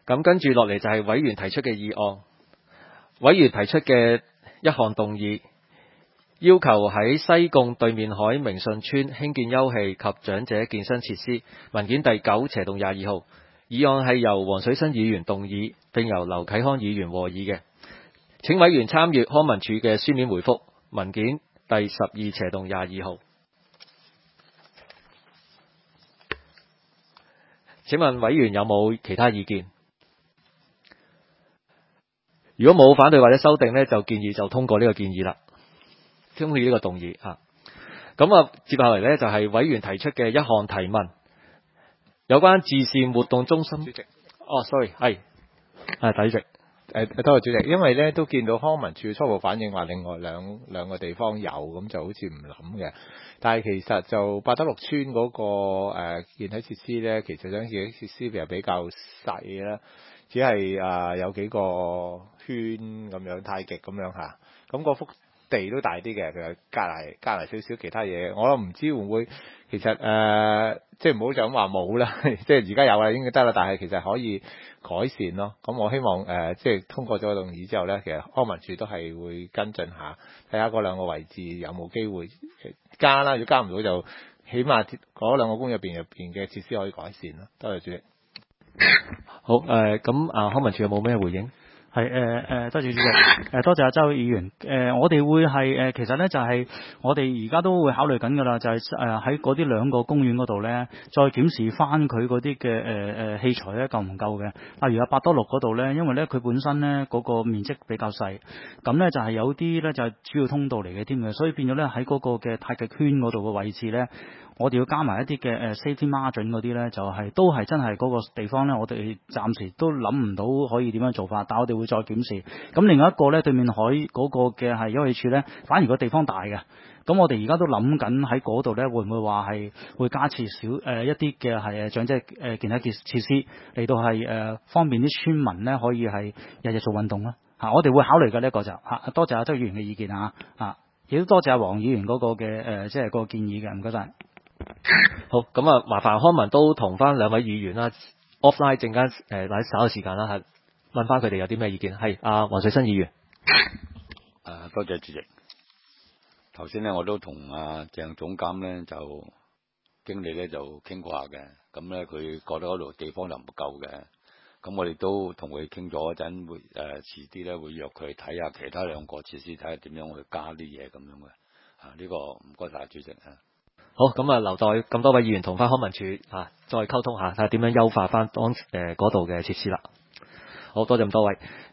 咁跟住落嚟就係委員提出嘅議案。委員提出嘅一項動議，要求喺西貢對面海明順村興建休憩及長者健身設施。文件第9/22號。議案係由黃水新議員動議，並由劉啟康議員和議嘅。請委員參閱康文署嘅書面回覆。文件第12/22號。請問委員有冇其他意見？如果冇反對或者修訂呢，就建議就通過呢個建議啦，通過呢個動議嚇。咁接下嚟呢，就係委員提出嘅一項提問，有關自善活動中心。主席，sorry， 係主席。 多謝主席，因為咧都見到康文署初步反應話另外兩個地方有，咁就好似唔諗嘅。但係其實就百德六村嗰個健體設施咧，其實想健體設施其實比較細啦，只係有幾個圈咁樣，太極咁樣嚇。咁個幅地都大啲嘅，佢隔離少少其他嘢，我都唔知會唔會其實即係唔好就咁話冇啦，即係而家有啦應該得啦，但係其實可以改善咯。咁我希望即係通過咗個動議之後咧，其實康文署都係會跟進下，睇下嗰兩個位置有冇機會加啦。如果加唔到就起碼嗰兩個公園入邊嘅設施可以改善咯。多謝主席。 好咁康文署有冇咩回應？ 係多謝主席，多謝阿周議員。我哋會係其實咧就係我哋而家都會考慮緊㗎啦，就係喺嗰啲兩個公園嗰度咧，再檢視翻佢嗰啲嘅器材咧夠唔夠嘅。例如百多六嗰度咧，因為咧佢本身咧嗰個面積比較細，咁咧就係有啲咧就係主要通道嚟嘅添嘅，所以變咗咧喺嗰個嘅太極圈嗰度嘅位置咧，我哋要加埋一啲嘅safety margin 嗰啲咧，就係都係真係嗰個地方咧，我哋暫時都諗唔到可以點樣做法，但我哋會再檢視。咁另外一個咧，對面海嗰個嘅係休憩處咧，反而個地方大嘅。咁我哋而家都諗緊喺嗰度咧，會唔會話係會加設一啲嘅係長者健體設施嚟到係方便啲村民咧可以係日日做運動啦。我哋會考慮嘅呢一個就多謝阿周議員嘅意見亦都多謝阿黃議員嗰個嘅即係個建議嘅，唔該晒。 好，咁麻煩康文都同翻兩位議員啦 offline 陣間或者稍後時間啦，係問翻佢哋有啲咩意見。係黃水新議員。 多謝主席。頭先咧我都同鄭總監咧就經理咧就傾過下嘅，咁咧佢覺得嗰度地方就唔夠嘅，咁我哋都同佢傾咗一陣，會遲啲咧會約佢睇下其他兩個設施，睇下點樣去加啲嘢咁樣嘅。呢個唔該晒主席。 好，咁留待咁多位議員同翻康文署再溝通下，睇下點樣優化翻嗰度嘅設施啦。好多謝咁多位。